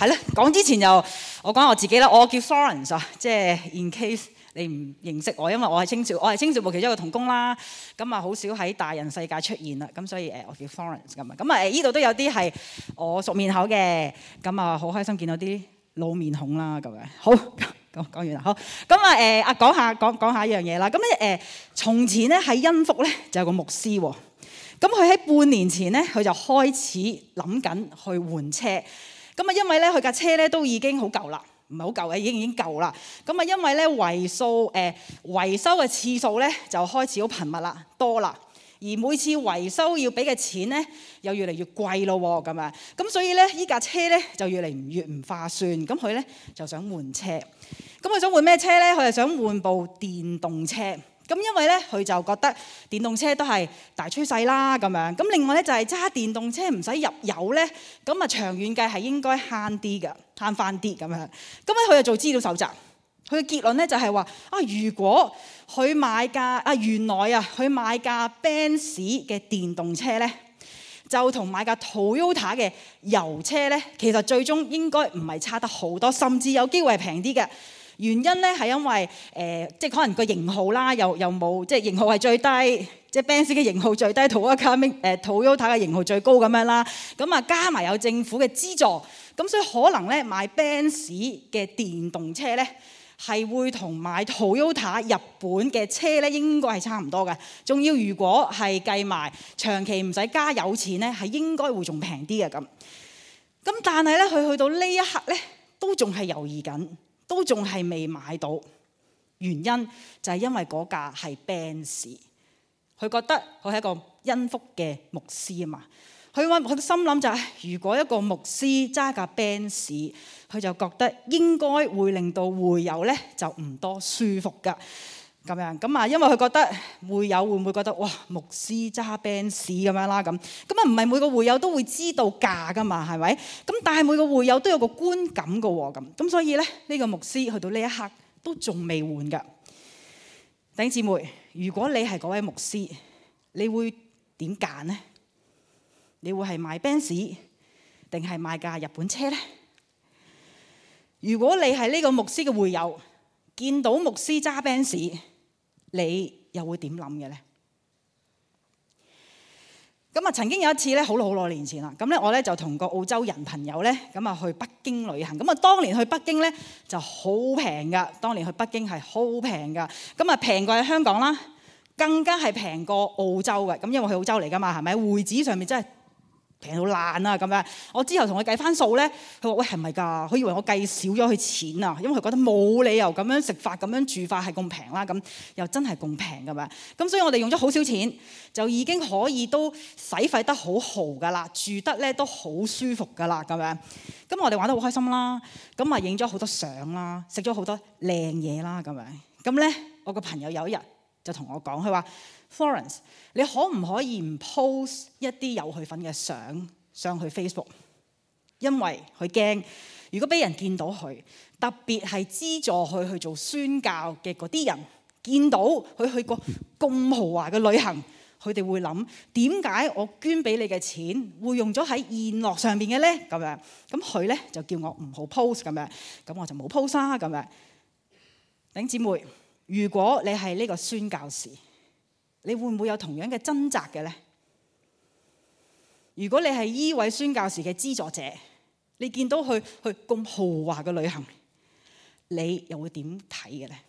係咧，講之前又我講我自己啦，我叫 Florence 啊，即係 in case 你唔認識我，因為我係青少部其中一個同工啦，咁啊好少喺大人世界出現啦，咁所以我叫 Florence 咁啊，咁啊呢度都有啲係我熟面口嘅，咁啊好開心見到啲老面孔啦，咁樣好講完啦，好咁啊講下一樣嘢啦，咁咧從前咧喺恩福咧就有個牧師喎，咁佢喺半年前咧佢就開始諗緊去換車，咁啊因為咧佢架車咧都已經好舊啦。唔係好舊嘅，已經舊啦。咁啊，因為咧維修嘅次數咧就開始好頻密啦，多啦。而每次維修要俾嘅錢咧又越嚟越貴咯喎，咁啊，咁所以咧依架車咧就越嚟越唔划算。咁佢咧就想換車。咁佢想換咩車咧？佢係想換部電動車。咁因為咧佢就覺得電動車都係大趨勢啦，咁樣。咁另外咧就係揸電動車唔使入油咧，咁啊長遠計係應該慳啲嘅，慳翻啲咁樣。咁咧佢就做資料搜集，佢嘅結論咧就係話啊，如果佢買架原來佢買架 Benz 嘅電動車咧，就同買架 Toyota 嘅油車咧，其實最終應該唔係差得好多，甚至有機會係平啲嘅。原因咧係因為即係可能個型號啦，又冇即係型號係最低，即係 Benz 嘅型號最低，Toyota 嘅型號最高咁樣啦。咁啊加埋有政府嘅資助，咁所以可能咧買 Benz 嘅電動車咧係會同買 Toyota 日本嘅車咧應該係差唔多嘅。仲要如果係計埋長期唔使加油錢咧，係應該會仲平啲嘅咁。咁但係咧佢去到呢一刻咧都仲係猶豫緊。都仲係未買到，原因就係因為嗰架係 Benz， 佢覺得佢係一個恩福嘅牧師啊嘛，佢心諗就係如果一個牧師揸架 Benz， 佢就覺得應該會令到會友咧就唔多舒服噶咁樣，咁啊因為佢覺得會友會唔會覺得哇牧師揸 Benz 咁樣啦咁啊唔係每個會友都會知道價噶嘛係咪？咁但係每個會友都有個觀感噶喎咁所以咧呢個牧師去到呢一刻都仲未換噶。弟兄姊妹，如果你係嗰位牧師，你會點揀呢？你會係買 Benz 定係買架日本車呢？如果你係呢個牧師嘅會友，見到牧師揸 Benz，你又會點諗嘅咧？咁啊，曾經有一次咧，好耐年前啦。咁咧，我咧就同個澳洲人朋友咧，咁啊去北京旅行。咁啊，當年去北京咧就好平噶。當年去北京係好平噶。咁啊，平過喺香港啦，更加係平過澳洲嘅。咁因為去澳洲嚟噶嘛，係咪？匯紙上面真係平到爛啊！咁樣，我之後同佢計翻數咧，佢話：喂，係咪㗎？佢以為我計少咗佢錢啊，因為佢覺得冇理由咁樣食法、咁樣住法係咁平啦，咁又真係咁平咁樣。咁所以我哋用咗好少錢，就已經可以都使費得好豪㗎啦，住得咧都好舒服㗎啦，咁樣。咁我哋玩得好開心啦，咁啊影咗好多相啦，食咗好多靚嘢啦，咁樣。咁咧，我個朋友有一日就同我講，佢話：Florence， 你可唔可以唔 post 一啲有佢份嘅相上去 Facebook？ 因為佢驚，如果俾人見到佢，特別係資助佢去做宣教嘅嗰啲人，見到佢去過咁豪華嘅旅行，佢哋會諗點解我捐俾你嘅錢會用咗喺宴樂上邊嘅咧？咁樣，咁佢咧就叫我唔好 post 咁樣，咁我就冇 post 啦咁樣。弟兄姊妹，如果你係呢個宣教士，你會唔會有同樣嘅掙扎嘅咧？如果你係依位宣教士嘅資助者，你見到佢去咁豪華嘅旅行，你又會點睇嘅咧？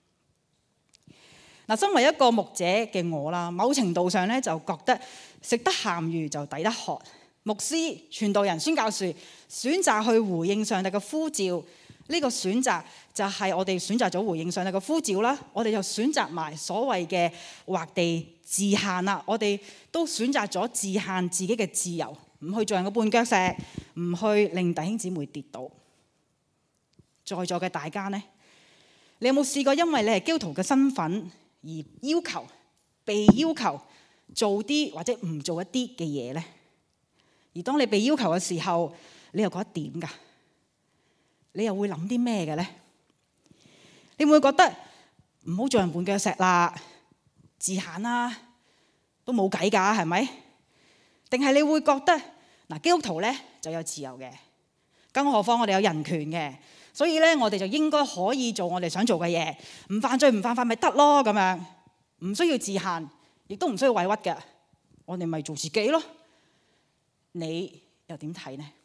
嗱，身為一個牧者嘅我啦，某程度上咧就覺得食得鹹魚就抵得渴。牧師、傳道人、宣教士選擇去回應上帝嘅呼召，呢個選擇就係我哋選擇咗回應上帝嘅呼召啦。我哋就選擇埋所謂嘅劃地自限啦。我哋都選擇咗自限自己嘅自由，唔去做人嘅絆腳石，唔去令弟兄姊妹跌倒。在座嘅大家呢，你有冇試過因為你係基督徒嘅身份而被要求做啲或者唔做一啲嘅嘢呢？而當你被要求嘅時候，你又覺得點㗎？你又會諗啲咩嘅咧？你會覺得唔好做人絆腳石啦，自限啦，都冇計㗎，係咪？定係你會覺得嗱，基督徒咧就有自由嘅， 更何況我哋有人權嘅，所以咧我哋就應該可以做我哋想做嘅嘢，唔犯罪唔犯法咪得咯咁樣，唔需要自限，亦都唔需要委屈嘅，我哋咪做自己咯。你又點睇呢？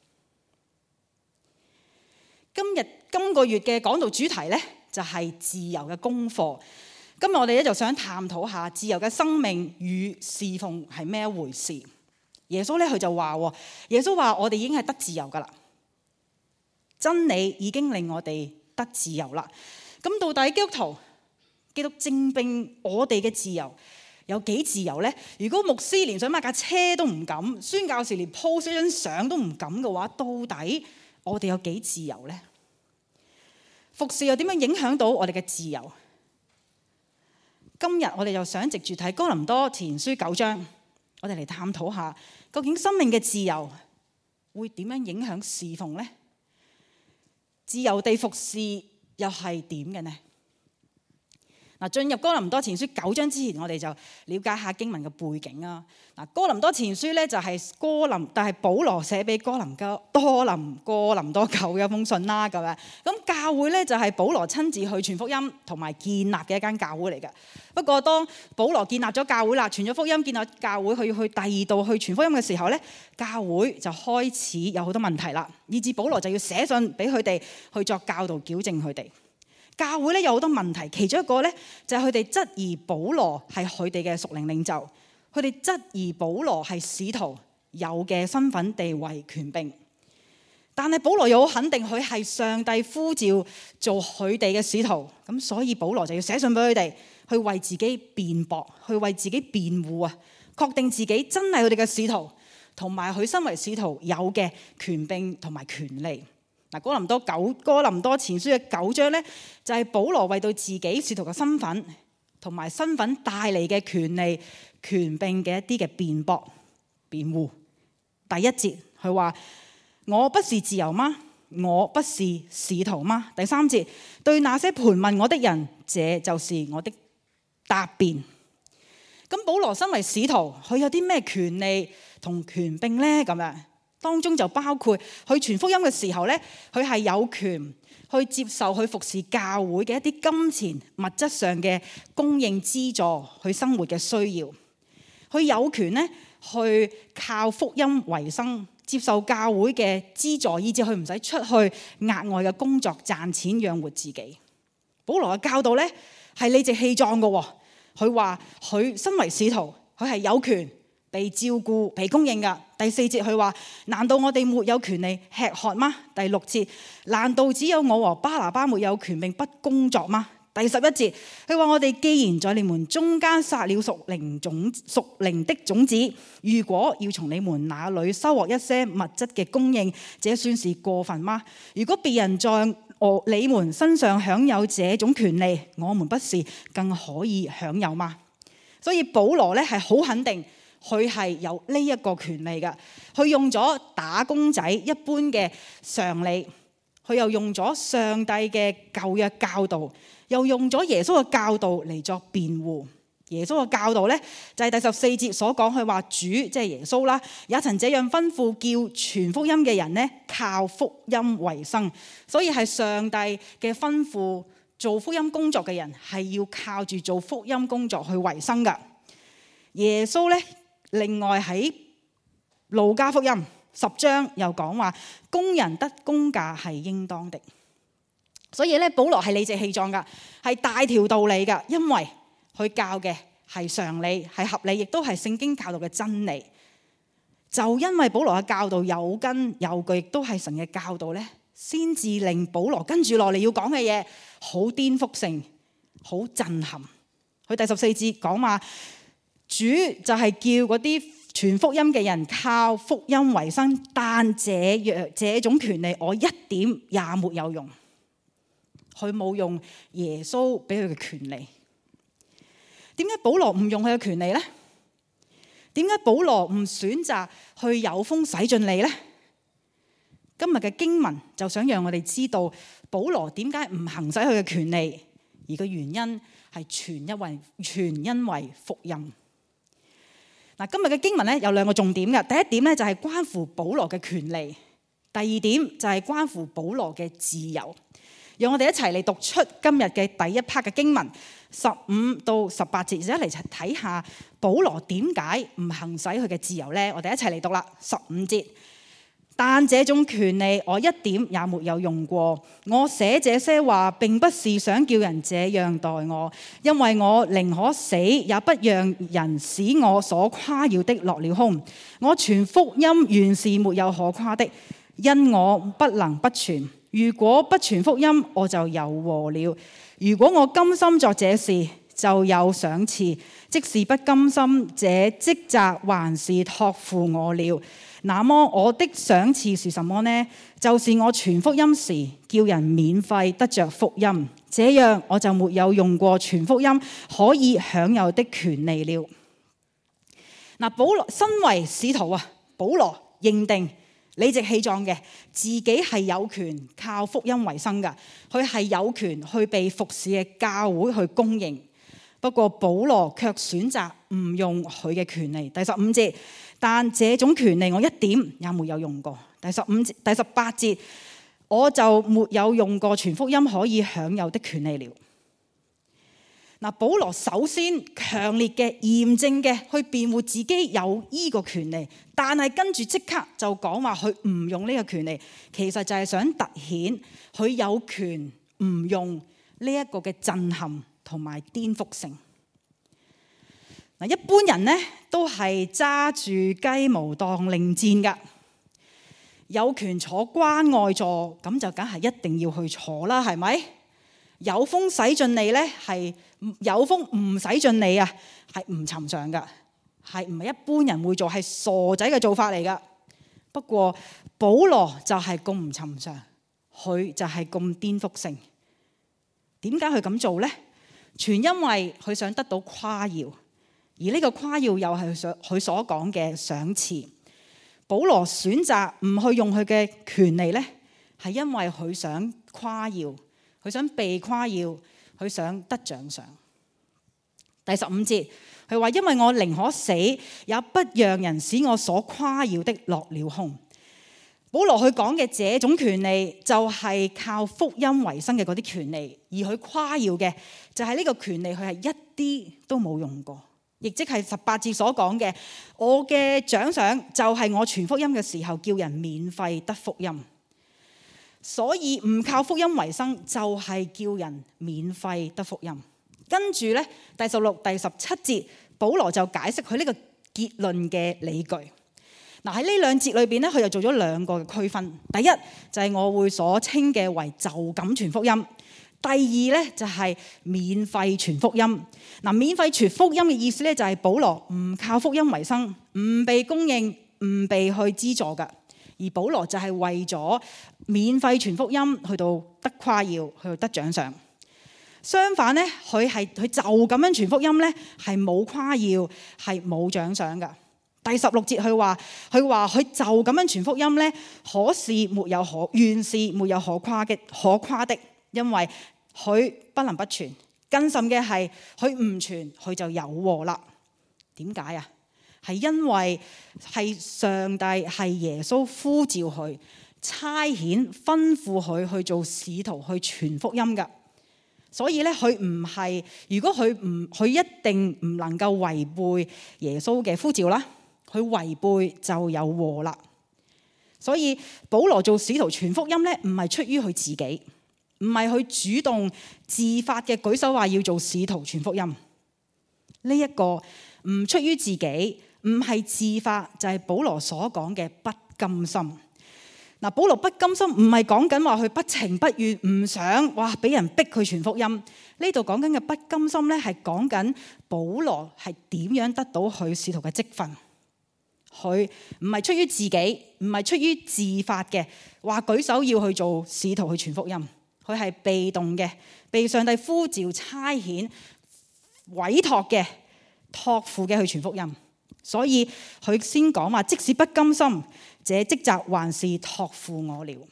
今個月嘅講道主題咧就係自由嘅功課。今日我哋咧就想探討下自由嘅生命與侍奉係咩一回事。耶穌咧佢就話，耶穌話我哋已經係得自由噶啦，真理已經令我哋得自由啦。咁到底基督證明我哋嘅自由有幾自由呢？如果牧師連想買架車都唔敢，宣教士連 post 一張相都唔敢嘅話，到底我哋有幾自由呢？服侍又點樣影響到我哋嘅自由？今日我哋又想藉住睇哥林多前書9章，我哋嚟探討下究竟生命嘅自由會點樣影響侍奉呢？自由地服侍又係點嘅呢？嗱，進入哥林多前書9章之前，我哋就了解下經文嘅背景啊。嗱，哥林多前書咧就係但係保羅寫俾哥林多教會一封信啦，咁樣。咁教會咧就係保羅親自去傳福音同埋建立嘅一間教會嚟嘅。不過當保羅建立咗教會啦，傳咗福音，建立教會，佢要去第二度去傳福音嘅時候咧，教會就開始有好多問題啦，以致保羅就要寫信俾佢哋去作教導矯正佢哋。教會咧有好多問題，其中一個咧就係佢哋質疑保羅係佢哋嘅屬靈領袖，佢哋質疑保羅係使徒有嘅身份地位權柄，但係保羅又好肯定佢係上帝呼召做佢哋嘅使徒，咁所以保羅就要寫信俾佢哋，去為自己辯駁，去為自己辯護啊，確定自己真係佢哋嘅使徒，同埋佢身為使徒有嘅權柄同埋權利。嗱，哥林多前書嘅9章咧，就係保羅為到自己使徒嘅身份同埋身份帶嚟嘅權利、權柄嘅一啲嘅辯護。第一節佢話：我不是自由嗎？我不是使徒嗎？第3節，對那些盤問我的人，這就是我的答辯。咁保羅身為使徒，佢有啲咩權利同權柄咧？咁樣。當中就包括去傳福音嘅時候咧，佢係有權去接受去服侍教會嘅一啲金錢物質上嘅供應資助，佢生活嘅需要。佢有權咧去靠福音為生，接受教會嘅資助，以至佢唔使出去額外嘅工作賺錢養活自己。保羅嘅教導咧係理直氣壯嘅，佢話佢身為使徒，佢係有權被照顧、被供應㗎。第4節佢話：難道我哋沒有權利吃喝嗎？第6節，難道只有我和巴拿巴沒有權柄不工作嗎？第11節佢話：我哋既然在你們中間撒了屬靈的種子，如果要從你們那裡收穫一些物質嘅供應，這算是過分嗎？如果別人在你們身上享有這種權利，我們不是更可以享有嗎？所以保羅咧係好肯定。佢係有呢一個權利嘅，佢用咗打工仔一般嘅常理，佢又用咗上帝嘅舊約教導，又用咗耶穌嘅教導嚟作辯護。耶穌嘅教導咧就係第14節所講，佢話主即係耶穌啦，也曾這樣吩咐叫傳福音嘅人咧靠福音為生，所以係上帝嘅吩咐，做福音工作嘅人係要靠住做福音工作去為生噶。耶穌咧。另外喺路加福音10章又講話，工人得工價係應當的。所以咧，保羅係理直氣壯噶，係大條道理噶，因為佢教嘅係常理，係合理，亦都係聖經教導嘅真理。就因為保羅嘅教導有根有據，亦都係神嘅教導咧，先至令保羅跟住落嚟要講嘅嘢好顛覆性、好震撼。佢第14節講話。主就係叫嗰啲傳福音嘅人靠福音為生，但這種權利我一點也沒有用。佢冇用耶穌俾佢嘅權利。點解保羅唔用佢嘅權利呢？點解保羅唔選擇去有風使盡利呢？今日嘅經文就想讓我哋知道保羅點解唔行使佢嘅權利，而個原因係全因為福音。嗱，今日嘅經文咧有2個重點嘅。第一點咧就係關乎保羅嘅權利， 第二點就係關乎保羅嘅自由。讓我哋一齊嚟讀出今日嘅第一 part 嘅經文15到18節，一齊睇下保羅點解唔行使佢嘅自由呢？我哋一齊嚟讀啦。15節，但這種權利我一點也沒有用過。我寫這些話並不是想叫人這樣待我，因為我寧可死，也不讓人使我所誇耀的落了空。我傳福音原是沒有可誇的，因我不能不傳。如果不傳福音，我就有禍了。如果我甘心作這事，就有賞賜；即使不甘心，這職責還是託付我了。那麼我的賞賜是什麼呢？就是我傳福音時，叫人免費得着福音，這樣我就沒有用過傳福音可以享有的權利了。嗱，保羅身為使徒啊，保羅認定理直氣壯嘅，自己係有權靠福音為生㗎，佢係有權去被服侍嘅教會去供應。不過保羅卻選擇唔用佢嘅權利。第15節，但這種權利我一點也沒有用過。第18節，我就沒有用過傳福音可以享有的權利了。嗱，保羅首先強烈嘅、嚴正嘅去辯護自己有依個權利，但係跟住即刻就講話佢唔用呢個權利，其實就係想突顯佢有權唔用呢一個嘅震撼同埋顛覆性。嗱，一般人呢都係揸住雞毛當令箭㗎，有權坐關愛座咁就梗係一定要去坐啦，係咪？有風使盡你呢，係有風唔使盡你啊，係唔尋常㗎，係唔係一般人會做，係傻仔嘅做法嚟㗎。不過保羅就係咁唔尋常，佢就係咁顛覆性。點解佢咁做呢？全因為佢想得到誇耀，而呢個誇耀又係佢所講嘅賞賜。保羅選擇唔去用佢嘅權利呢，係因為佢想誇耀。佢想被誇耀，佢想得獎賞。第15節，佢話：因為我寧可死，也不讓人使我所誇耀的落了空。保羅佢講嘅這種權利，就係靠福音為生嘅嗰啲權利，而佢誇耀嘅就係呢個權利，佢係一啲都冇用過，亦即係18節所講嘅：我嘅獎賞就係我傳福音嘅時候，叫人免費得福音。所以唔靠福音為生，就係叫人免費得福音。跟住呢，第16、第17節，保羅就解釋佢呢個結論嘅理據。嗱，喺呢兩節裏邊呢，佢就做咗兩個嘅區分。第一就係我會所稱嘅為就咁傳福音。第二呢，就係免費傳福音。嗱，免費傳福音嘅意思呢，就係保羅唔靠福音為生，唔被供應，唔被去資助㗎。而保羅就係為咗免費傳福音去到得誇耀，去到得獎賞。相反呢，佢就咁樣傳福音呢，係冇誇耀，係冇獎賞㗎。第16節佢話佢就咁樣傳福音呢，可是沒有原是沒有可誇的，因為佢不能不傳。更甚嘅係佢唔傳，佢就有禍啦。點解啊？係因為係上帝係耶穌呼召佢差遣吩咐佢去做使徒去傳福音㗎，所以咧佢唔係，如果佢一定唔能夠違背耶穌嘅呼召啦，佢違背就有禍啦。所以保羅做使徒傳福音咧，唔係出於佢自己，唔係佢主動自發嘅舉手話要做使徒傳福音。呢一個唔出於自己，唔係自發，就係保羅所講嘅不甘心。嗱，保羅不甘心唔係講緊話佢不情不願，唔想俾人逼佢傳福音。呢度講緊嘅不甘心咧，係講緊保羅係點樣得到佢使徒嘅職分。佢唔係出於自己，唔係出於自發嘅話舉手要去做使徒去傳福音。佢係被動嘅，被上帝呼召差遣委託嘅託付嘅去傳福音。所以佢先講話，即使不甘心，這職責還是託付我了。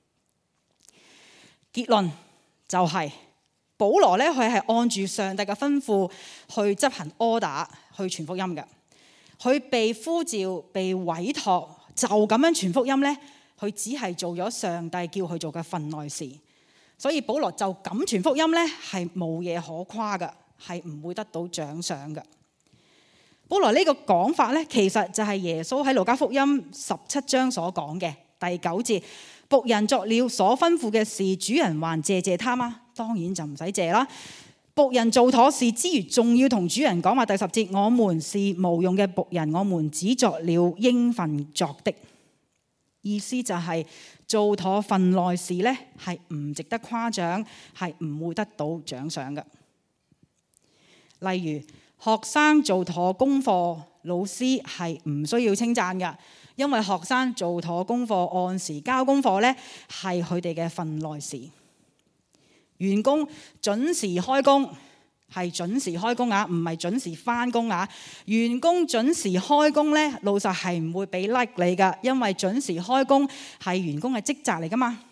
結論就係、是、保羅咧，佢係按住上帝嘅吩咐去執行 order 去傳福音嘅。佢被呼召、被委託，就咁樣傳福音咧， 佢只係做咗上帝叫佢做嘅份內事，所以保羅就咁傳福音呢，係冇嘢可誇嘅，係唔會得到獎賞嘅。保羅呢個講法呢，其實就係耶穌喺路加福音17章所講嘅第9節，僕人作了所吩咐嘅事，主人還謝謝他嗎？當然就唔使謝啦。僕人做妥事之餘，仲要同主人講話。第10節，我們是無用嘅僕人，我們只作了應份作的。意思就係做妥份內事呢，係唔值得誇獎，係唔會得到獎賞嘅。例如學生做妥功課，老師係唔需要稱讚嘅，因為學生做妥功課、按時交功課呢，係佢哋嘅份內事。員工準時開工，係準時開工啊，唔係準時返工啊。員工準時開工呢，老實係唔會俾 like 你㗎，因為準時開工係員工嘅職責嚟㗎嘛。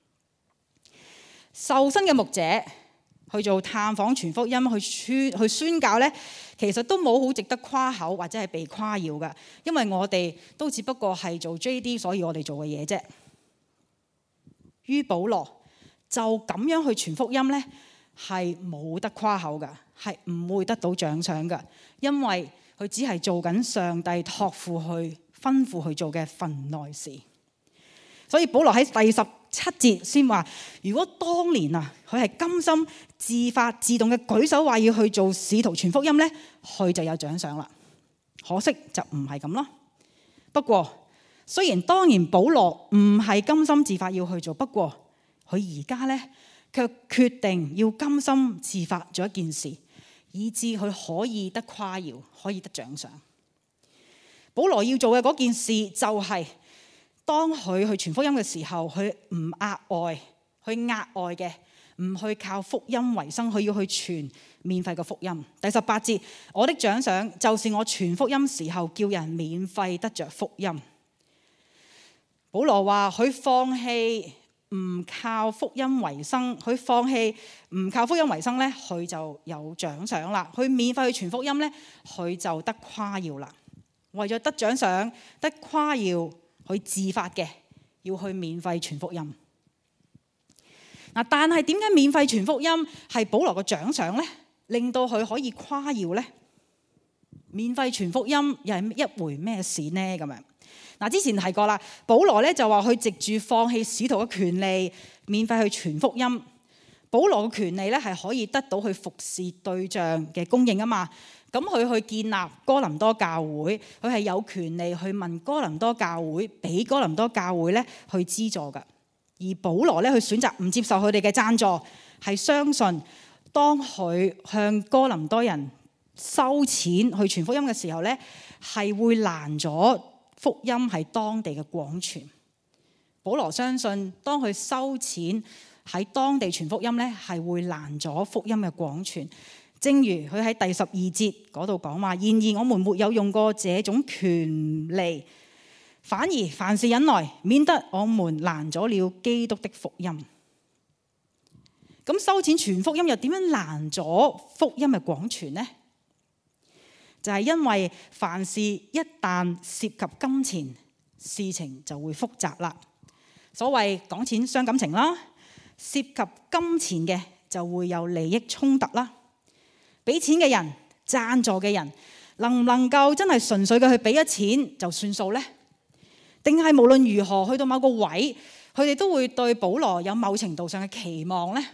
受薪嘅牧者去做探訪、傳福音、去宣教呢，其實都冇好值得誇口或者係被誇耀㗎，因為我哋都只不過係做 JD， 所以我哋做嘅嘢啫。於保羅就咁樣去傳福音呢，係冇得誇口㗎，係唔會得到獎賞㗎，因為佢只係做緊上帝託付去吩咐去做嘅份內事。所以保羅喺第17節先話，如果當年啊，佢係甘心自發自動嘅舉手話要去做使徒傳福音呢，佢就有獎賞啦。可惜就唔係咁咯。不過雖然當然保羅唔係甘心自發要去做，不過佢而家呢，卻決定要甘心自發做一件事，以致佢可以得誇耀，可以得獎賞。保羅要做嘅嗰件事就係，當佢去傳福音嘅時候，佢唔額外嘅，唔去靠福音為生，佢要去傳免費嘅福音。第18節，我的獎賞就是我傳福音時候叫人免費得着福音。保羅話佢放棄唔靠福音為生，佢放棄唔靠福音為生呢，佢就有獎賞啦。佢免費去傳福音呢，佢就得誇耀啦。為咗得獎賞、得誇耀，佢自發嘅要去免費傳福音。嗱，但係點解免費傳福音係保羅嘅獎賞呢？令到佢可以誇耀呢？免費傳福音又係一回咩事呢？咁樣嗱，之前提過啦，保羅咧就話佢藉住放棄使徒嘅權利，免費去傳福音。保羅嘅權利咧係可以得到去服侍對象嘅供應啊嘛。咁佢去建立哥林多教會，佢係有權利去問哥林多教會，俾哥林多教會咧去資助㗎。而保羅咧，佢選擇唔接受佢哋嘅贊助，係相信當佢向哥林多人收錢去傳福音嘅時候咧，係會攔咗福音喺當地嘅廣傳。保羅相信當佢收錢喺當地傳福音咧，係會攔咗福音嘅廣傳。正如佢喺第12節嗰度講話，然而我們沒有用過這種權利，反而凡事忍耐，免得我們攔咗了基督的福音。咁收錢傳福音又點樣攔咗福音嘅廣傳呢？就係因為凡事一旦涉及金錢，事情就會複雜啦。所謂講錢傷感情啦，涉及金錢嘅就會有利益衝突啦。俾錢嘅人、贊助嘅人，能唔能夠真係純粹嘅去俾咗錢就算數呢？定係無論如何去到某個位，佢哋都會對保羅有某程度上嘅期望呢？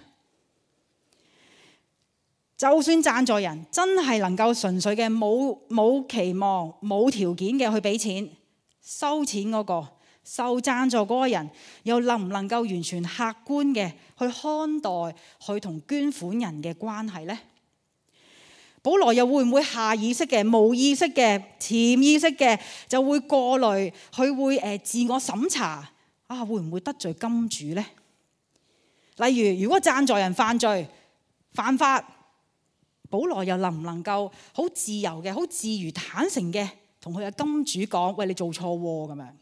就算贊助人真係能夠純粹嘅冇期望、冇條件嘅去俾錢，收錢嗰個、受贊助嗰個人，又能唔能夠完全客觀嘅去看待佢同捐款人嘅關係呢？保羅又會唔會下意識嘅、無意識嘅、潛意識嘅就會過濾，佢會自我審查啊？會唔會得罪金主呢？例如果贊助人犯罪犯法，保羅又能唔能夠好自由嘅、好自如坦誠嘅同佢嘅金主講：喂，你做錯喎咁樣。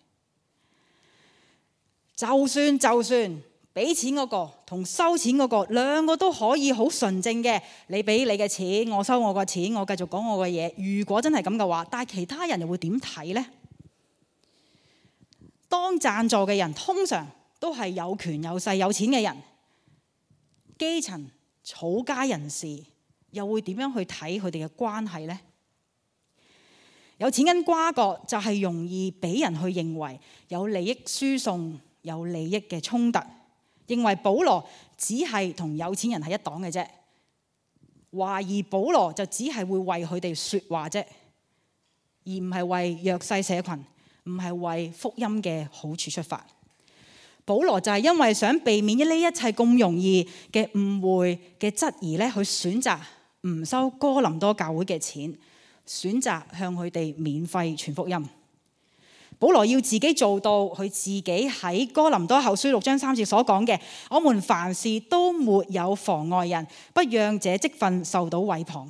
就算俾錢嗰個同收錢嗰個兩個都可以好純正嘅，你俾你嘅錢，我收我個錢，我繼續講我嘅嘢。如果真係咁嘅話，但係其他人又會點睇呢？ 當贊助嘅人通常都係有權有勢有錢嘅人，基層草根人士又會點樣去睇佢哋嘅關係呢？有錢跟瓜葛就係容易俾人去認為有利益輸送、有利益嘅衝突，認為保羅只係同有錢人係一黨嘅啫，懷疑保羅就只係會為佢哋說話啫，而唔係為弱勢社群，唔係為福音嘅好處出發。保羅就係因為想避免呢一切咁容易嘅誤會嘅質疑咧，去選擇唔收哥林多教會嘅錢，選擇向佢哋免費傳福音。保羅要自己做到佢自己喺哥林多後書6章3節所講嘅：我們凡事都沒有妨礙人，不讓這職分受到毀謗。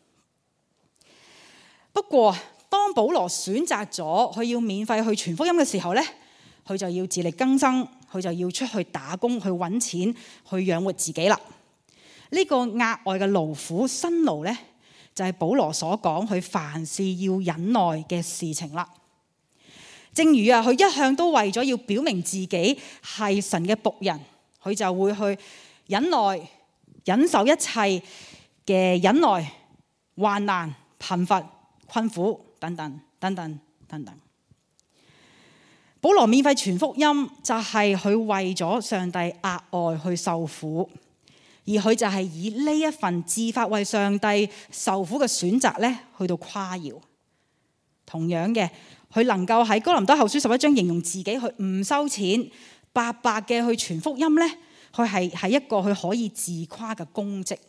不過當保羅選擇咗佢要免費去傳福音嘅時候咧，佢就要自力更生，佢就要出去打工去揾錢去養活自己啦。呢個額外嘅勞苦辛勞咧，就係保羅所講佢凡事要忍耐嘅事情啦。正如佢一向都為咗要表明自己係神嘅僕人，佢就會去忍耐、忍受一切嘅忍耐、患難、貧乏、困苦等等等等等等。保羅免費傳福音就係佢為咗上帝額外去受苦，而佢就係以呢一份自發為上帝受苦嘅選擇咧，去到誇耀。同樣嘅，佢能夠喺哥林多後書11章形容自己去唔收錢、白白嘅去傳福音咧，佢係一個佢可以自誇嘅功績。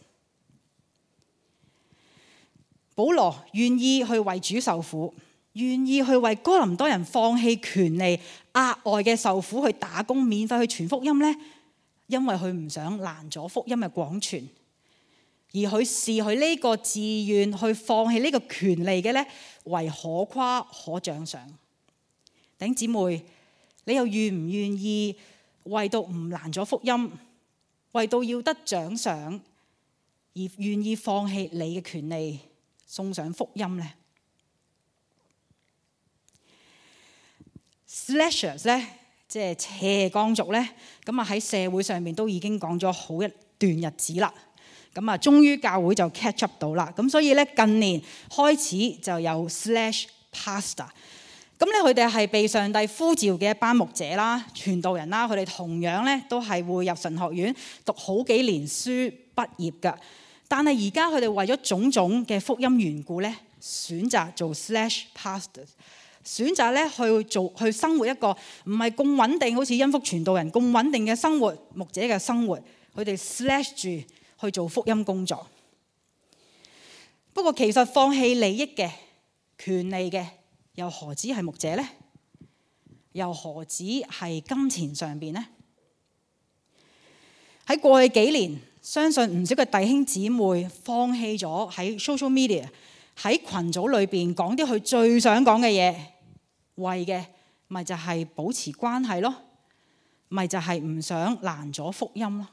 保羅願意去為主受苦，願意去為哥林多人放棄權利、額外嘅受苦去打工、免費去傳福音咧，因為佢唔想攔阻福音嘅廣傳，而佢視佢呢個自願去放棄呢個權利嘅咧，為可誇可獎賞。弟兄姊妹，你又願唔願意為到唔攔阻福音，為到要得獎賞而願意放棄你嘅權利，送上福音呢？Slashers 咧，即係斜槓族咧，咁啊喺社會上面都已經講咗好一段日子啦。咁啊，終於教會就 catch up 到啦。咁所以咧，近年開始就有 Slash Pastor。咁咧，佢哋係被上帝呼召嘅一班牧者啦、傳道人啦。佢哋同樣咧都係會入神學院讀好幾年書畢業㗎。但係而家佢哋為咗種種嘅福音緣故咧，選擇做 Slash Pastors。選擇咧去生活一個唔係咁穩定，好似恩福傳道人咁穩定嘅生活，牧者嘅生活，佢哋 slash 住去做福音工作。不過其實放棄利益嘅、權利嘅，又何止係牧者呢？又何止係金錢上邊呢？喺過去幾年，相信唔少嘅弟兄姊妹放棄咗喺 social media 喺群組裏邊講啲佢最想講嘅嘢，為嘅咪就係保持關係咯，咪就係唔想攔咗福音咯。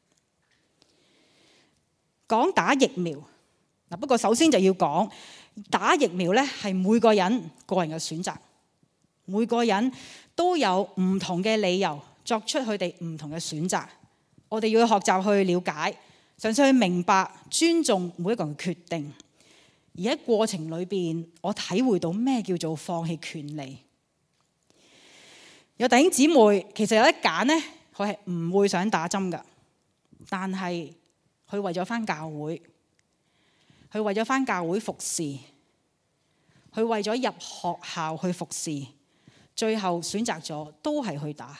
講打疫苗嗱，不過首先就要講打疫苗咧係每個人個人嘅選擇，每個人都有唔同嘅理由作出佢哋唔同嘅選擇。我哋要學習去了解，嘗試去明白、尊重每一個人嘅決定。而喺過程裏邊，我體會到咩叫做放棄權利。有弟兄姊妹其實有得揀呢，佢係唔會想打針㗎，但係佢為咗返教會，佢為咗返教會服侍，佢為咗入學校去服侍，最後選擇咗都係去打。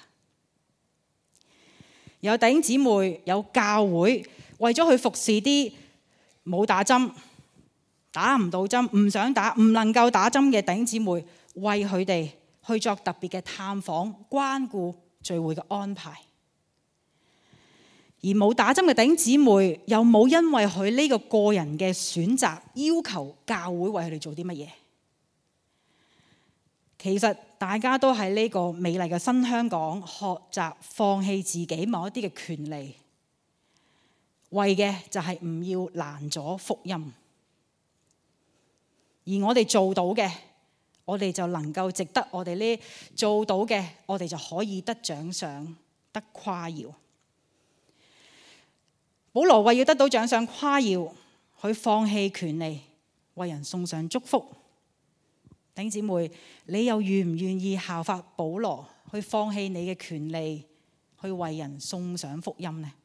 有弟兄姊妹有教會為咗去服侍啲冇打針、打唔到針、唔想打、唔能夠打針嘅弟兄姊妹，為佢哋去作特別嘅探訪、關顧、聚會嘅安排。而冇打針嘅弟兄姊妹，又冇因為佢呢個個人嘅選擇，要求教會為佢哋做啲乜嘢。其實大家都喺呢個美麗嘅新香港學習放棄自己某一啲嘅權利，為嘅就係唔要攔阻福音。而我哋做到嘅， 我哋就能夠值得我哋呢做到嘅，我哋就可以得獎賞，得誇耀。保羅為要得到獎賞誇耀，佢放棄權利，為人送上祝福。弟兄姊妹，你又願唔願意效法保羅，去放棄你嘅權利，去為人送上福音呢？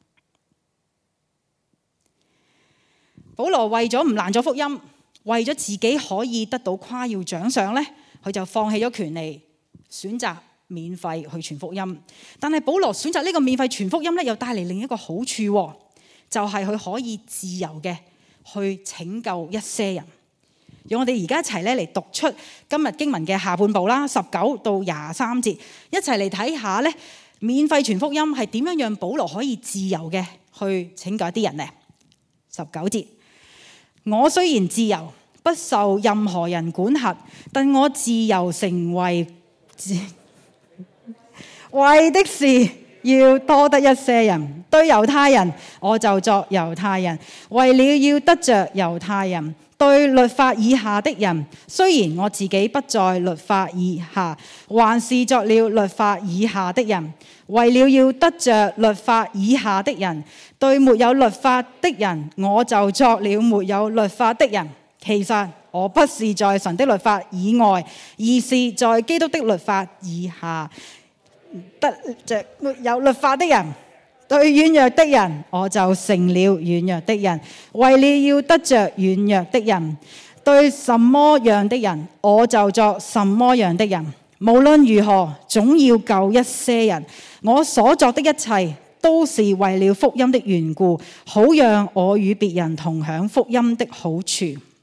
保羅為咗唔攔阻福音，為咗自己可以得到誇耀獎賞呢，佢就放棄咗權利，選擇免費去傳福音。但係保羅選擇呢個免費傳福音呢，又帶嚟另一個好處，就係佢可以自由嘅去拯救一些人。讓我哋而家一齊咧嚟讀出今日經文嘅下半部啦，19到23節，一齊嚟睇下咧免費傳福音係點樣讓保羅可以自由嘅去拯救一啲人呢？19節，我雖然自由，不受任何人管轄，但我自由成為為的是要多得一些人。對猶太人，我就作猶太人，為了要得着猶太人。對律法以下的人，雖然我自己不在律法以下，還是作了律法以下的人，為了要得着律法以下的人。對沒有律法的人，我就作了沒有律法的人。其實我不是在神的律法以外，而是在基督的律法以下，得着沒有律法的人。對軟弱的人，我就成了軟弱的人，為了要得着軟弱的人。對什麼樣的人，我就作什麼樣的人。無論如何，總要救一些人。我所作的一切，都是為了福音的緣故，好讓我與別人同享福音的好處。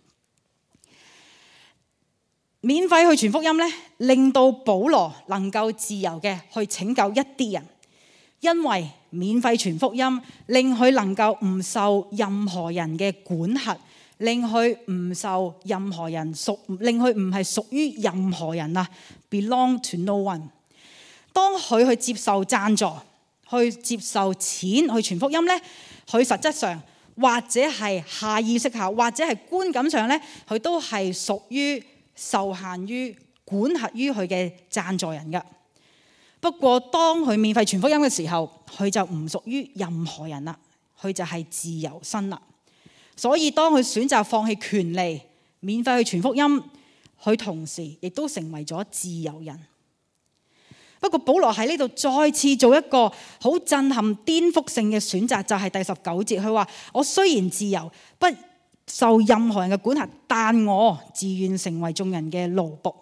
免費去傳福音呢，令到保羅能夠自由嘅去拯救一啲人，因為免費傳福音令佢能夠唔受任何人嘅管轄，令佢唔受任何人令佢唔係屬於任何人啊 ，belong to no one。當佢去接受贊助、去接受錢去傳福音呢，佢實質上或者係下意識下，或者係觀感上呢，佢都係屬於受限於管轄於佢嘅贊助人㗎。不過當佢免費傳福音嘅時候，佢就唔屬於任何人啦，佢就係自由身啦。所以當佢選擇放棄權利，免費去傳福音，佢同時亦都成為咗自由人。不過保羅喺呢度再次做一個好震撼顛覆性嘅選擇，就係第19節，佢話：我雖然自由，不受任何人嘅管轄，但我自願成為眾人嘅奴僕。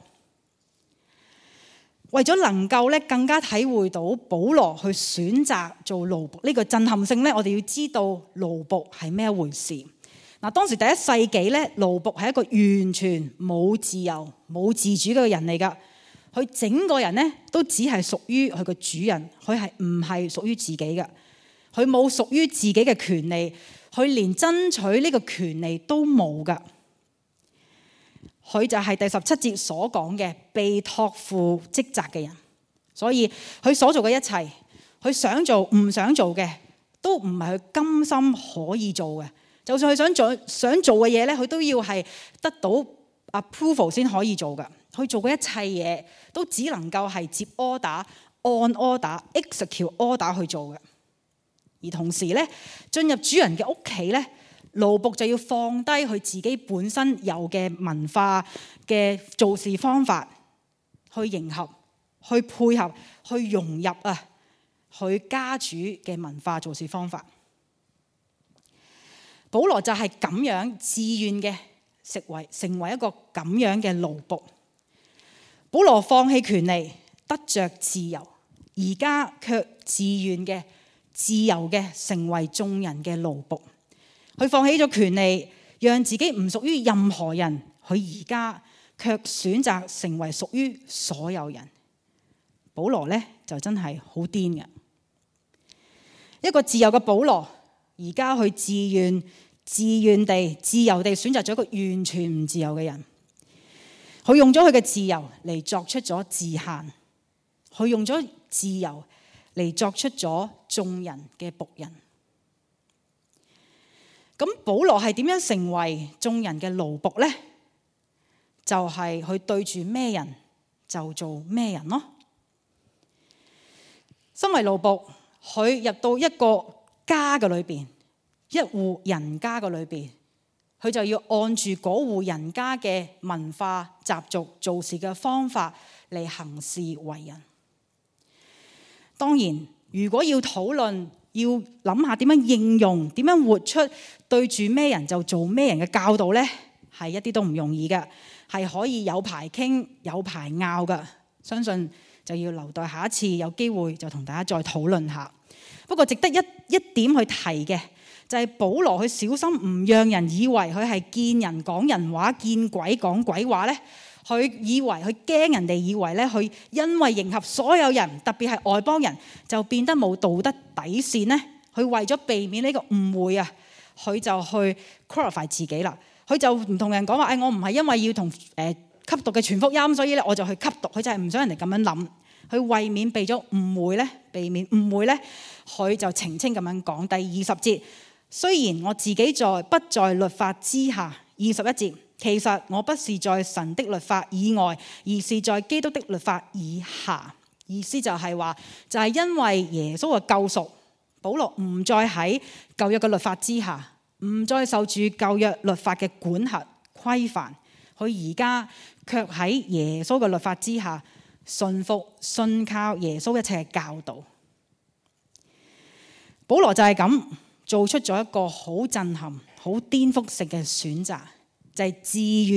為咗能夠咧更加體會到保羅去選擇做奴僕呢個震撼性咧，我哋要知道奴僕係咩一回事。嗱，當時第一世紀咧，奴僕係一個完全冇自由、冇自主嘅人嚟㗎。佢整個人咧都只係屬於佢個主人，佢係唔係屬於自己嘅。佢冇屬於自己嘅權利，佢連爭取呢個權利都冇㗎。佢就係第17節所講嘅被託付職責嘅人，所以佢所做嘅一切，佢想做唔想做嘅，都唔係佢甘心可以做嘅。就算佢想做嘅嘢咧，佢都要係得到 approval 先可以做嘅。佢做嘅一切嘢都只能夠係接 order、按 order、execute order 去做嘅。而同時咧，進入主人嘅屋企咧，奴僕就要放低佢自己本身有嘅文化嘅做事方法，去迎合、去配合、去融入佢家主嘅文化做事方法。保羅就係咁樣自願嘅成為一個咁樣嘅奴僕。保羅放棄權利，得着自由，而家卻自願嘅、自由嘅成為眾人嘅奴僕。佢放棄咗權利，讓自己唔屬於任何人。佢而家卻選擇成為屬於所有人。保羅呢，就真係好癲嘅。一個自由嘅保羅，而家佢自願地、自由地選擇咗一個完全唔自由嘅人。佢用咗佢嘅自由嚟作出咗自限。佢用咗自由嚟作出咗眾人嘅僕人。咁保羅係點樣成為眾人嘅奴僕呢？ 就係佢對住咩人就做咩人咯。身為奴僕，佢入到一個家嘅裏邊，一戶人家嘅裏邊，佢就要按住嗰戶人家嘅文化習俗做事嘅方法嚟行事為人。當然，如果要討論，要諗下點樣應用，點樣活出對住咩人就做咩人嘅教導呢，係一啲都唔容易嘅，係可以有排傾有排拗嘅。相信就要留待下一次有機會就同大家再討論下。不過值得一點去提嘅就係保羅佢小心唔讓人以為佢係見人講人話，見鬼講鬼話呢。佢驚人哋以為咧，佢因為迎合所有人，特別係外邦人，就變得冇道德底線呢。佢為咗避免呢個誤會啊，佢就去 qualify 自己啦。佢就唔同人講話，我唔係因為要同吸毒嘅傳福音，所以咧我就去吸毒。佢就係唔想人哋咁樣諗。佢為免避免誤會咧，佢就澄清咁樣講。第20節，雖然我自己不在律法之下。21節，其實我不是在神的律法以外，而是在基督的律法以下。意思就係話，就係因為耶穌嘅救贖，保羅唔再喺舊約嘅律法之下，唔再受住舊約律法嘅管轄規範，佢而家卻喺耶穌嘅律法之下，信靠耶穌一切嘅教導。保羅就係咁做出咗一個好震撼、好顛覆性嘅選擇，就係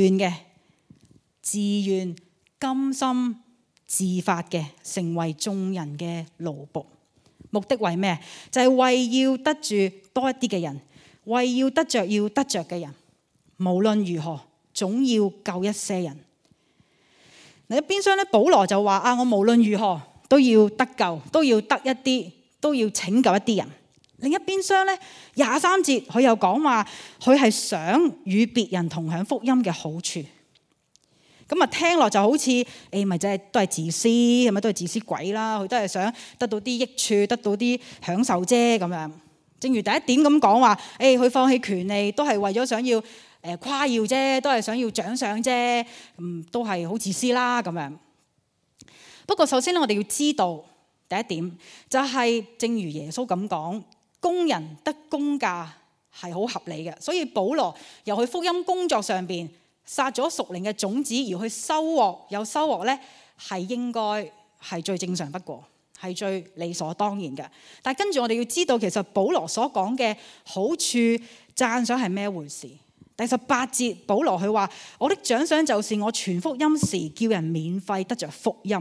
自願甘心自發嘅成為眾人嘅奴僕。目的為咩？就係為要得住多一啲嘅人，為要得着嘅人，無論如何總要救一些人。另一邊廂咧，保羅就話我無論如何都要得救，都要得一啲，都要拯救一啲人。另一邊廂咧，23節佢又講話，佢係想與別人同享福音嘅好處。咁啊，聽落就好似咪就係都係自私，係咪都係自私鬼啦？佢都係想得到啲益處，得到啲享受啫咁樣。正如第一點咁講話，佢放棄權利都係為咗想要誇耀啫，都係想要獎賞啫，都係好自私啦咁樣。不過首先咧，我哋要知道第一點就係，正如耶穌咁講。工人得工價係好合理嘅，所以保羅由佢福音工作上邊撒咗屬靈嘅種子，而去收穫咧，係應該係最正常不過，係最理所當然嘅。但係跟住我哋要知道，其實保羅所講嘅好處讚賞係咩回事？第18節，保羅佢話：我的獎賞就是我傳福音時叫人免費得着福音。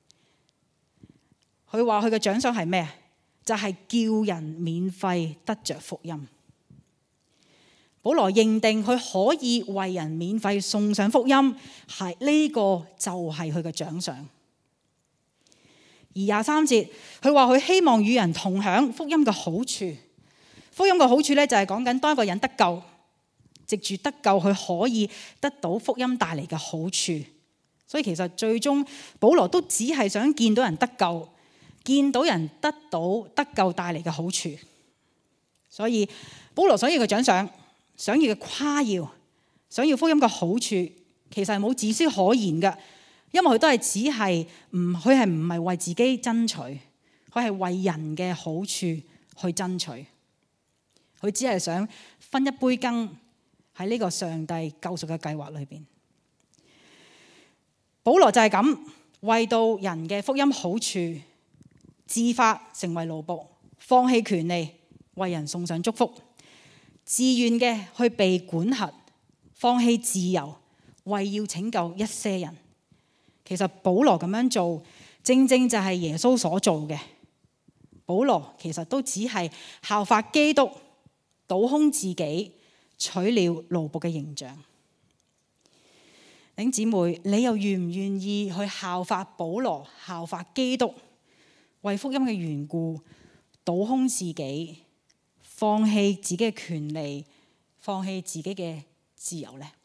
佢話佢嘅獎賞係咩？就係叫人免費得着福音。保羅認定佢可以為人免費送上福音，係呢個就係佢嘅獎賞。而23節，佢話佢希望與人同享福音嘅好處。福音嘅好處咧，就係講緊當一個人得救，藉住得救，佢可以得到福音帶嚟嘅好處。所以其實最終保羅都只係想見到人得救。見到人得到得救帶嚟嘅好處，所以保羅想要嘅獎賞，想要嘅誇耀，想要福音嘅好處，其實係冇自私可言嘅，因為佢都係只係佢係唔係為自己爭取，佢係為人嘅好處去爭取，佢只係想分一杯羹喺呢個上帝救贖嘅計劃裏邊。保羅就係咁為到人嘅福音好處。自發成為奴僕，放棄權利，為人送上祝福；自願嘅去被管轄，放棄自由，為要拯救一些人。其實保羅咁樣做，正正就係耶穌所做嘅。保羅其實都只係效法基督，倒空自己，取了奴僕嘅形象。弟兄姊妹，你又願唔願意去效法保羅，效法基督？為福音嘅緣故，倒空自己，放棄自己嘅權利，放棄自己嘅自由呢？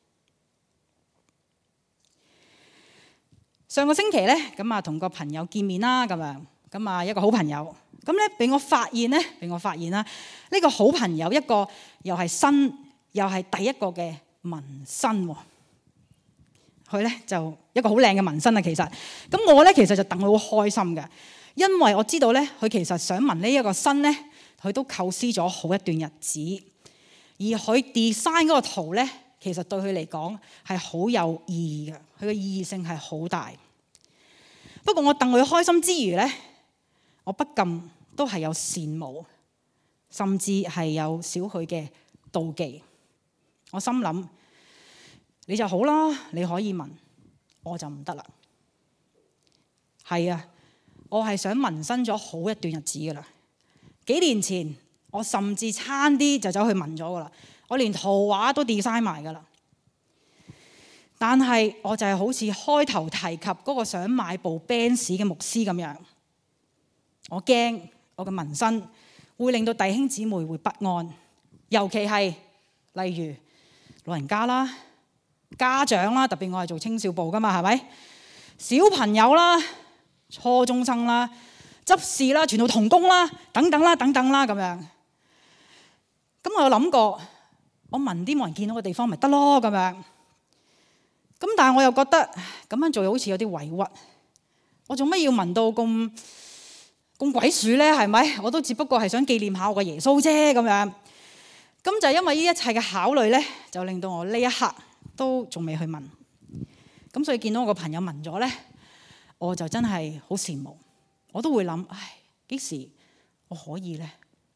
上個星期咧，咁啊同個朋友見面啦，咁啊一個好朋友，咁咧俾我發現啦，呢個好朋友一個又係新又係第一個嘅紋身喎。 佢咧就一個好靚嘅紋身啊，其實。咁我咧其實就戥佢好開心嘅，因為我知道咧佢其實想紋呢一個身咧，佢都構思咗好一段日子，而佢 design 嗰個圖咧，其實對佢嚟講係好有意義嘅，佢嘅意義性係好大。不過我戥佢開心之餘咧，我不禁都係有羨慕，甚至係有少許嘅妒忌。我心諗你就好啦，你可以紋，我就唔得啦。係啊，我係想紋身咗好一段日子噶啦。幾年前我甚至差啲就走去紋咗噶啦，我連圖畫都 design 埋噶啦。但係我就係好似開頭提及嗰個想買部 Benz 嘅牧師咁樣，我驚我嘅紋身會令到弟兄姊妹會不安，尤其係例如老人家啦、家長啦，特別我係做青少部噶嘛，係咪？小朋友啦、初中生啦、執事啦、傳道同工啦，等等啦咁樣。咁我有諗過，我紋啲冇人見到嘅地方咪得咯咁樣。咁但係我又覺得咁樣做好似有啲委屈。我做乜要紋到咁鬼鼠咧？係咪？我都只不過係想紀念下我個耶穌啫咁樣。咁就因為呢一切嘅考慮咧，就令到我呢一刻都仲未去紋。咁所以見到我個朋友紋咗咧，我就真係好羨慕。我都會諗，唉，幾時我可以咧？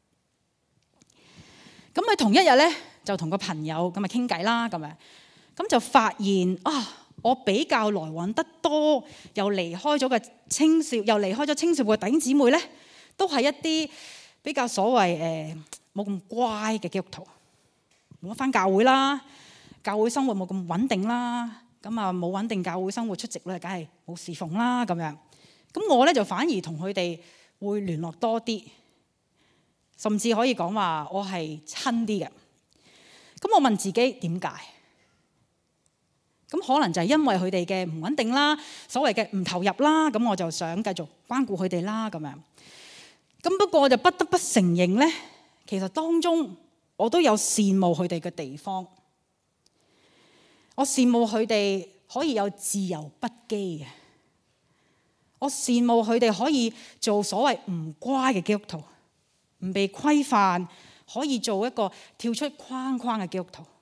咁喺同一日咧，就同個朋友咁啊傾偈啦，咁樣。咁就發現啊，我比較來往得多，又離開咗青少部嘅弟兄姊妹咧，都係一啲比較所謂冇咁乖嘅基督徒，冇得返教會啦，教會生活冇咁穩定啦，咁啊冇穩定教會生活出席咧，梗係冇侍奉啦咁樣。咁我咧就反而同佢哋會聯絡多啲，甚至可以講話我係親啲嘅。咁我問自己點解？咁可能就係因為佢哋嘅唔穩定啦，所謂嘅唔投入啦，咁我就想繼續關顧佢哋啦咁樣。咁不過我就不得不承認咧，其實當中我都有羨慕佢哋嘅地方。我羨慕佢哋可以有自由不羈嘅，我羨慕佢哋可以做所謂唔乖嘅基督徒，唔被規範，可以做一個跳出框框嘅基督徒。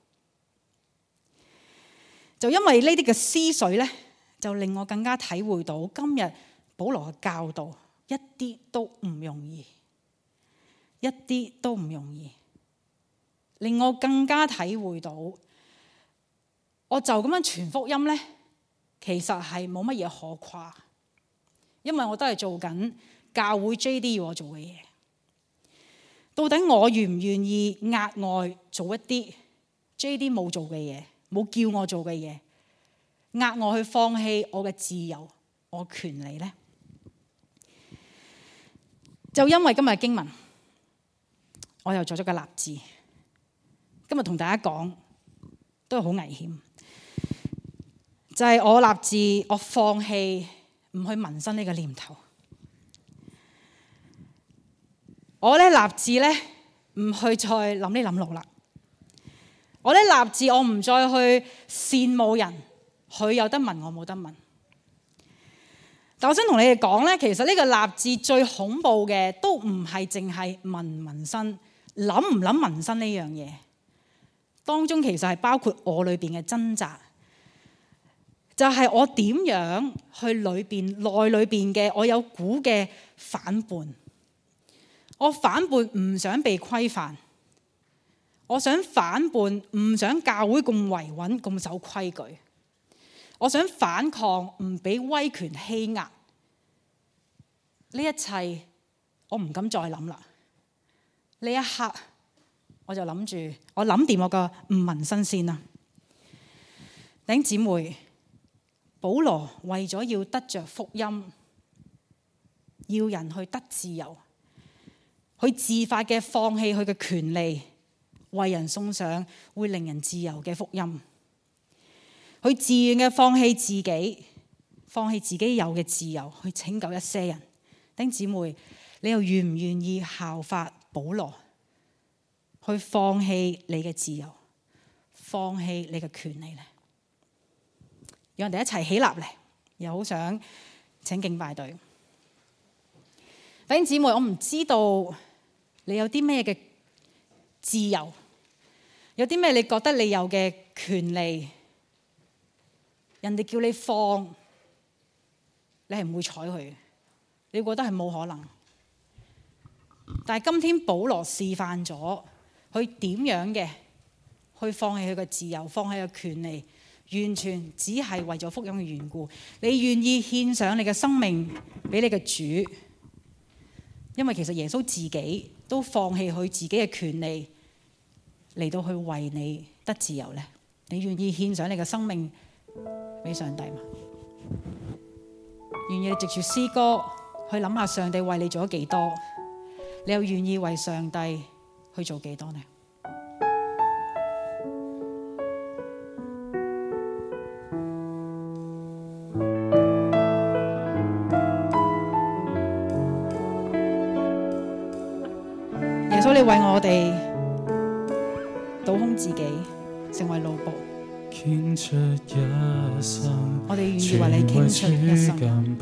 就因為呢啲嘅思緒咧，就令我更加體會到今日保羅嘅教導一啲都唔容易，一啲都唔容易，令我更加體會到，我就咁樣傳福音咧，其實係冇乜嘢可誇，因為我都係做緊教會 JD 要我做嘅嘢。到底我願唔願意額外做一啲 JD 冇做嘅嘢？冇叫我做嘅嘢，額外去放棄我嘅自由、我嘅權利呢？就因為今日嘅經文，我又做咗個立志。今日同大家講都係好危險，就係我立志，我放棄唔去紋身呢個念頭。我咧立志咧唔去再諗呢諗路啦。我咧立志，我唔再去羨慕人，佢有得紋，我冇得紋。但我想同你哋講咧，其實呢個立志最恐怖嘅，都唔係淨係紋唔紋身，諗唔諗紋身呢樣嘢。當中其實係包括我裏邊嘅掙扎，就係我點樣去內裏邊嘅我有股嘅反叛。我反叛唔想被規範。我想反叛，唔想教會咁維穩、咁守規矩。我想反抗，唔俾威權欺壓。呢一切我唔敢再諗啦。呢一刻我就諗住，我諗掂我個唔紋身先啦。弟兄姊妹，保羅為咗要得着福音，要人去得自由，佢自發嘅放棄佢嘅權利，為人送上會令人自由嘅福音，佢自願嘅放棄自己，放棄自己有嘅自由，去拯救一些人。弟兄姊妹，你又願唔願意效法保羅，去放棄你嘅自由，放棄你嘅權利呢？ 讓我哋一齊起立嚟，又好想請敬拜隊。弟兄姊妹，我唔知道你有啲咩嘅自由，有啲咩你覺得你有嘅權利，人哋叫你放，你係唔會睬佢，你覺得係冇可能。但係今天保羅示範咗佢點樣嘅去放棄佢嘅自由，放棄佢嘅權利，完全只係為咗福音嘅緣故。你願意獻上你嘅生命俾你嘅主，因為其實耶穌自己都放棄佢自己嘅權利嚟到去為你得自由呢？你願意獻上你嘅生命俾上帝嗎？願意你藉住詩歌去諗下上帝為你做咗幾多，你又願意為上帝去做幾多呢？耶穌，你為我哋倒空自己，成為奴僕。 傾出一生， 我哋願意為你傾出一生。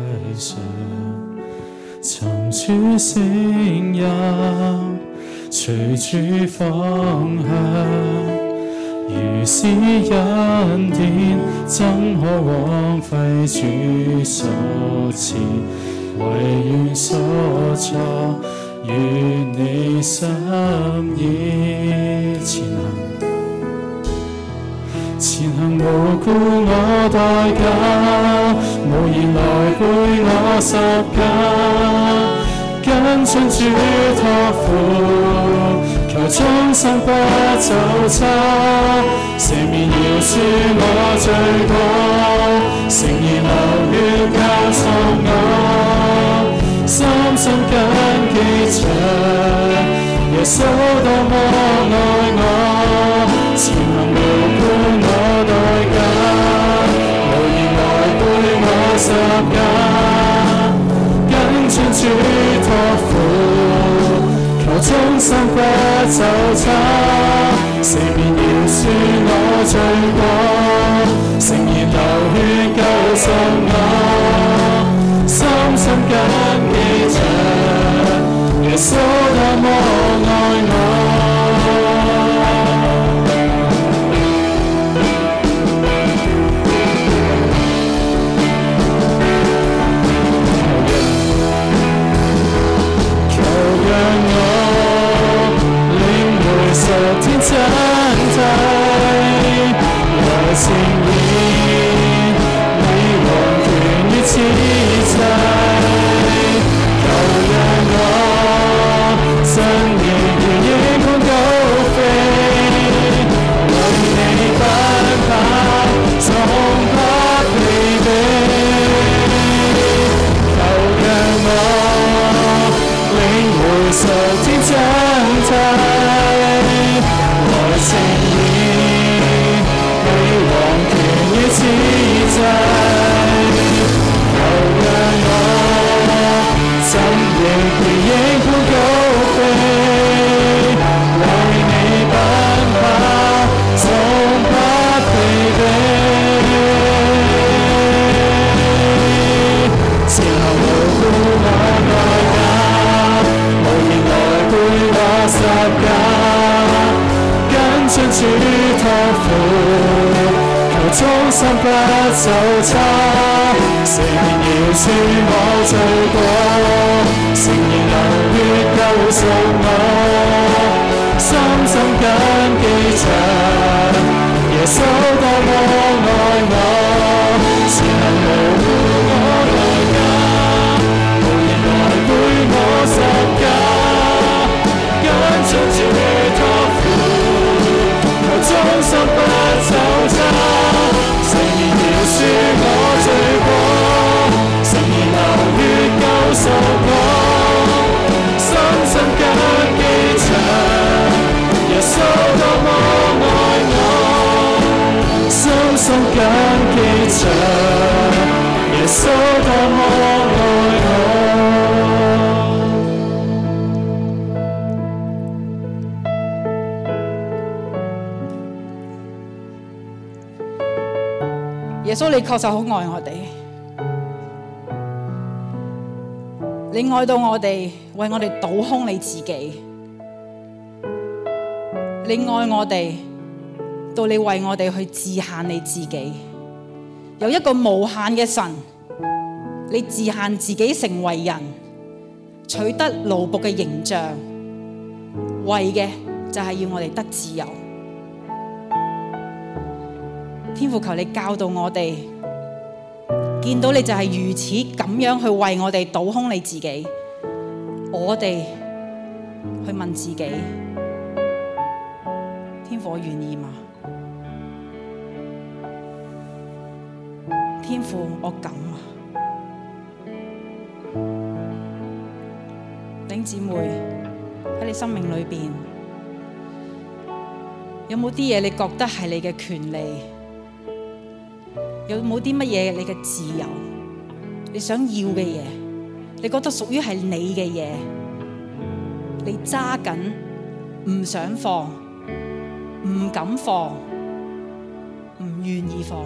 尋主聲音，隨主方向，如是恩典，怎可枉費主所賜？唯願所作，願你心意前行。前行無顧我代價，無言來背我十架，跟進主託付，求終生不走差，赦免饒恕我罪過，誠意流血教創我，深深謹記着耶穌多麼愛我，前行無顧我代價，無言來背我十架，跟進主託付，求終生不走差，赦免饒恕我罪過，誠然流血救贖我，深深謹記着耶穌多麼愛我。天真諦來呈現你王權於此際，求讓我真認如鷹般高飛，為你奔跑從不疲憊，求讓我領會屬天真諦呈現你王權於此際，求讓我怎亦如鷹般高飛，為你奔跑從不疲憊，前行無顧我代價，無言來背我十架，跟主託付，求終生不走差，誠然饒恕我罪過，誠然流血救贖我，深深謹記着耶穌多麼愛我，前行無顧我代價，無言來背我十架，跟進主託付，終生不走差，誠然饒恕我罪過，誠然流血救贖我，深深謹記着耶穌多麼愛我，深深謹記着耶耶穌，你確實好愛我哋，你愛到我哋，為我哋倒空你自己，你愛我哋到你為我哋去自限你自己，有一個無限嘅神，你自限自己成為人，取得奴僕嘅形象，為嘅就係要我哋得自由。天父，求你教導我哋，見到你就係如此咁樣去為我哋倒空你自己，我哋去問自己，天父，我願意嗎？天父，我敢嗎？弟兄姊妹，喺你生命裏邊，有冇啲嘢你覺得係你嘅權利？有冇啲乜嘢你嘅自由？你想要嘅嘢，你覺得屬於係你嘅嘢，你揸緊，唔想放，唔敢放，唔願意放。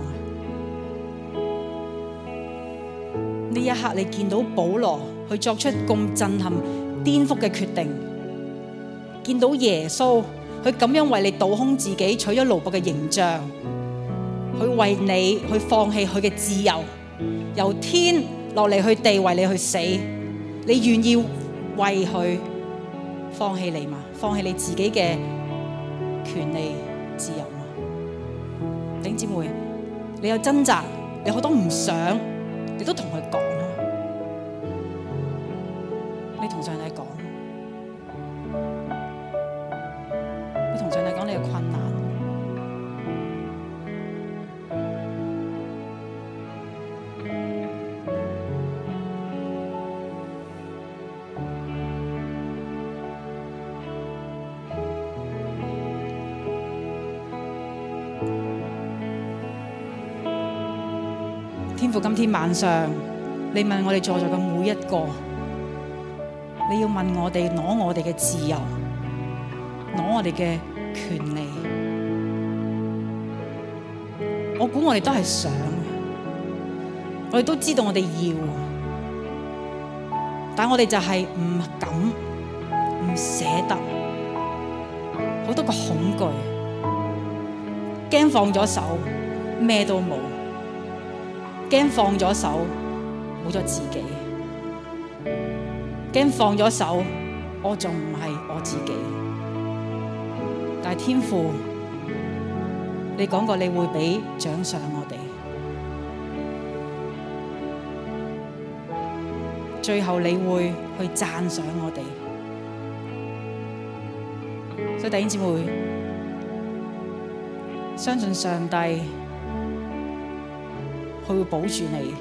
呢一刻你見到保羅去作出咁震撼、顛覆嘅決定，見到耶穌佢咁樣為你倒空自己，取咗奴僕嘅形象。佢為你去放棄佢嘅自由，由天落嚟去地為你去死，你願意為佢放棄你嗎？放棄你自己嘅權利自由嗎？弟兄姊妹，你有掙扎，你好多唔想，你都同佢講啊！你同上帝講，你同上帝講你嘅困難。天父，今天晚上你問我哋在座嘅每一個，你要問我哋攞我哋嘅自由，攞我哋嘅權利。我估我哋都係想，我哋都知道我哋要，但我哋就係唔敢、唔捨得，好多個恐懼，驚放咗手咩都冇。驚放咗手，冇咗自己；驚放咗手，我仲唔係我自己。但係天父，你講過你會俾獎賞我哋，最後你會去讚賞我哋。所以弟兄姊妹，相信上帝。佢會保住你，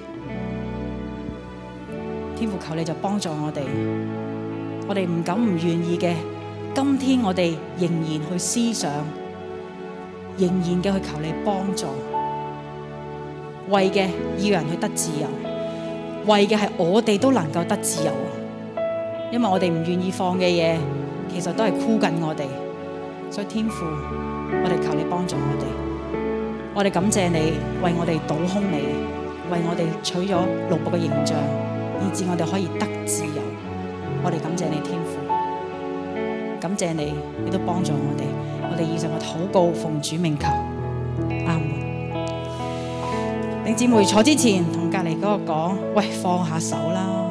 天父，求你就幫助我哋。我哋唔敢唔願意嘅，今天我哋仍然去思想，仍然嘅去求你幫助，為嘅要人去得自由，為嘅係我哋都能夠得自由。因為我哋唔願意放嘅嘢，其實都係箍緊我哋。所以天父，我哋求你幫助我哋。我哋感謝你為我哋倒空你，為我哋取咗奴僕嘅形象，以致我哋可以得自由。我哋感謝你天父，感謝你，你都幫助我哋。我哋以上嘅禱告奉主名求，阿門。弟兄姊妹坐之前同隔籬嗰個講，喂，放下手啦。